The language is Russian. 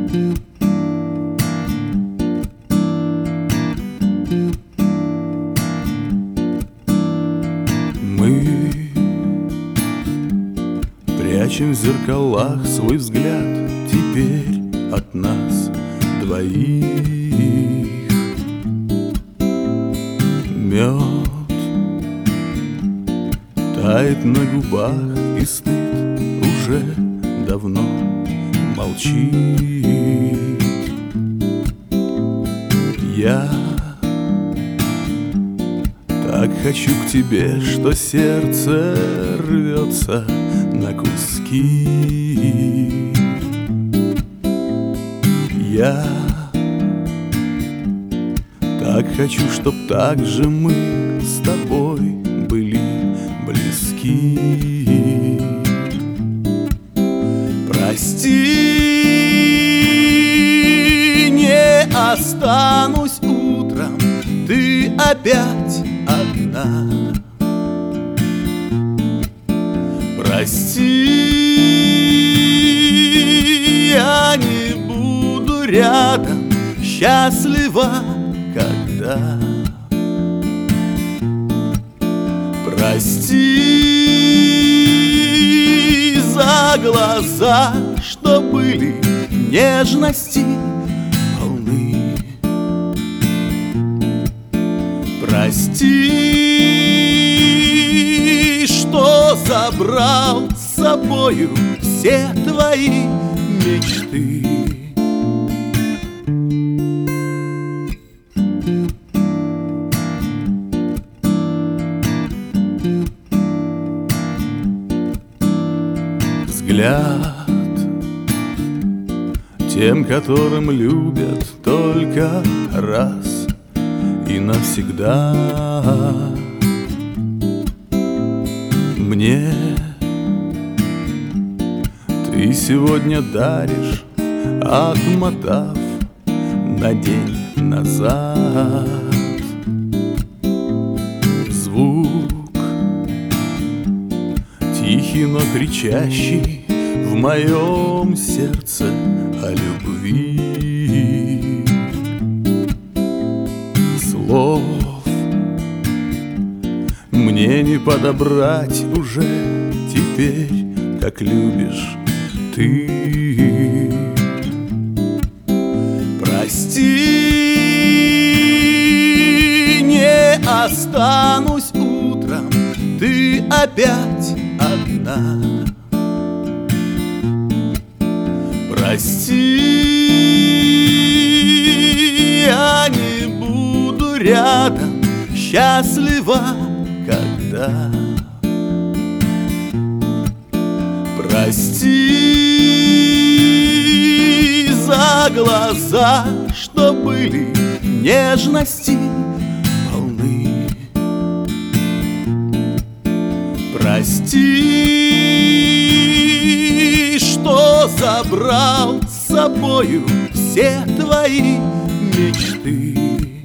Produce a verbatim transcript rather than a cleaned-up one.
Мы прячем в зеркалах свой взгляд теперь от нас двоих. Мед тает на губах, и стыд уже давно молчит. Я так хочу к тебе, что сердце рвется на куски. Я так хочу, чтоб так же мы с тобой были близки. Прости, не останусь утром, ты опять одна. Прости, я не буду рядом, счастлива, когда. Прости за глаза, что были нежности полны. Прости, что забрал с собою все твои мечты. Взгляд тем, которым любят только раз и навсегда. Мне ты сегодня даришь, отмотав на день назад. Звук тихий, но кричащий в моем сердце о любви. Слов мне не подобрать уже теперь, как любишь ты. Прости, не останусь утром, ты опять одна. Прости, я не буду рядом, счастлива, когда. Прости за глаза, что были нежности полны. Прости, что забрал с собою все твои мечты.